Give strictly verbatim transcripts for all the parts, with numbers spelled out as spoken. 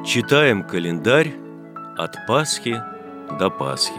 Читаем календарь от Пасхи до Пасхи.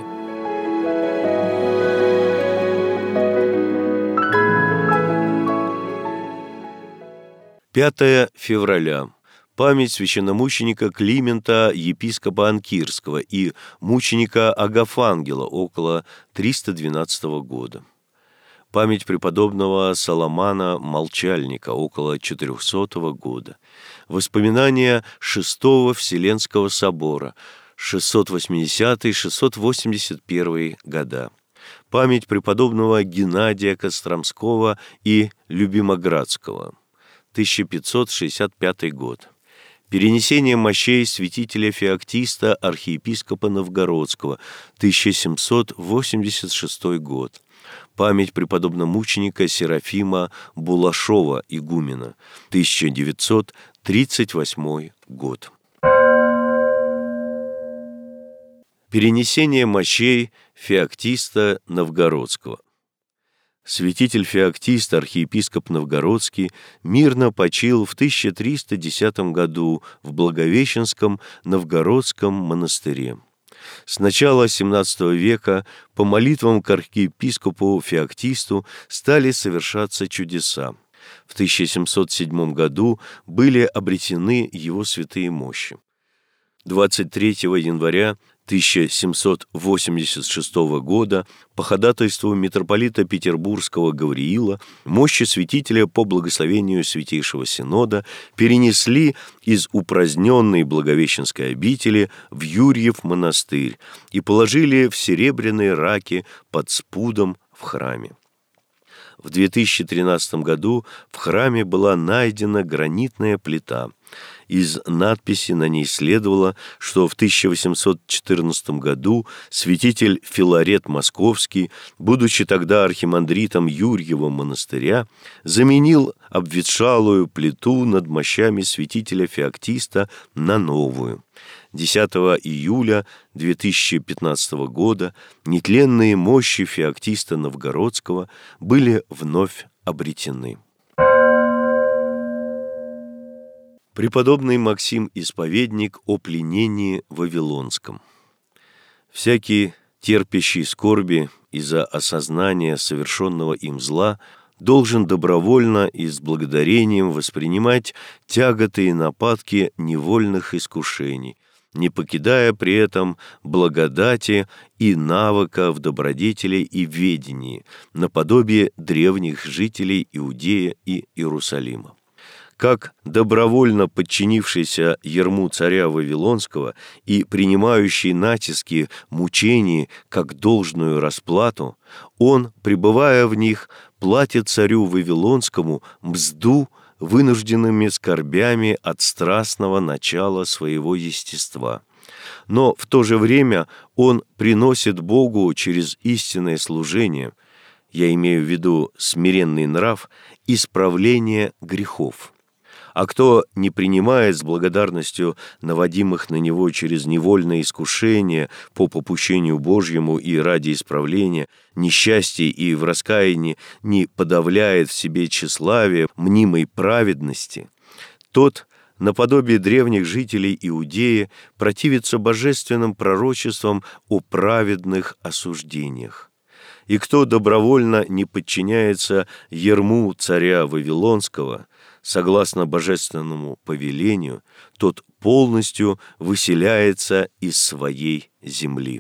пятое февраля. Память священномученика Климента, епископа Анкирского, и мученика Агафангела около триста двенадцатого года. Память преподобного Соломана Молчальника около четырехсотого года. Воспоминания Шестого Вселенского собора шестьсот восьмидесятый — шестьсот восемьдесят первый года. Память преподобного Геннадия Костромского и Любимоградского тысяча пятьсот шестьдесят пятый год. Перенесение мощей святителя Феоктиста, архиепископа Новгородского тысяча семьсот восемьдесят шестой год. Память преподобно-мученика Серафима Булашова, игумена, тысяча девятьсот тридцать восьмой год. Перенесение мощей Феоктиста Новгородского. Святитель Феоктист, архиепископ Новгородский, мирно почил в тысяча триста десятом году в Благовещенском Новгородском монастыре. С начала семнадцатого века по молитвам к архиепископу Феоктисту стали совершаться чудеса. В тысяча семьсот седьмом году были обретены его святые мощи. двадцать третьего января тысяча семьсот восемьдесят шестого года по ходатайству митрополита Петербургского Гавриила мощи святителя по благословению Святейшего Синода перенесли из упраздненной Благовещенской обители в Юрьев монастырь и положили в серебряные раки под спудом в храме. В две тысячи тринадцатом году в храме была найдена гранитная плита. Из надписи на ней следовало, что в тысяча восемьсот четырнадцатом году святитель Филарет Московский, будучи тогда архимандритом Юрьева монастыря, заменил обветшалую плиту над мощами святителя Феоктиста на новую. десятого июля две тысячи пятнадцатого года нетленные мощи Феоктиста Новгородского были вновь обретены. Преподобный Максим Исповедник о пленении вавилонском. Всякий, терпящий скорби из-за осознания совершенного им зла, должен добровольно и с благодарением воспринимать тяготы и нападки невольных искушений, не покидая при этом благодати и навыка в добродетели и ведении, наподобие древних жителей Иудея и Иерусалима. Как добровольно подчинившийся ярму царя Вавилонского и принимающий натиски мучений как должную расплату, он, пребывая в них, платит царю Вавилонскому мзду вынужденными скорбями от страстного начала своего естества. Но в то же время он приносит Богу через истинное служение, я имею в виду смиренный нрав, исправление грехов. А кто не принимает с благодарностью наводимых на него через невольное искушение по попущению Божьему и ради исправления несчастий и в раскаянии не подавляет в себе тщеславие мнимой праведности, тот, наподобие древних жителей Иудеи, противится божественным пророчествам о праведных осуждениях. И кто добровольно не подчиняется ярму царя Вавилонского, согласно божественному повелению, тот полностью выселяется из своей земли.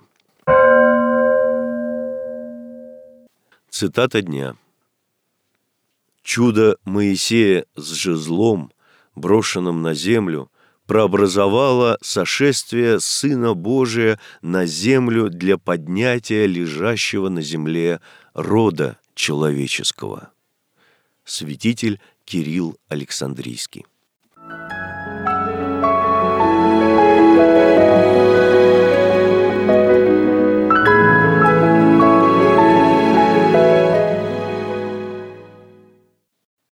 Цитата дня. «Чудо Моисея с жезлом, брошенным на землю, прообразовало сошествие Сына Божия на землю для поднятия лежащего на земле рода человеческого». Святитель Кирилл Александрийский.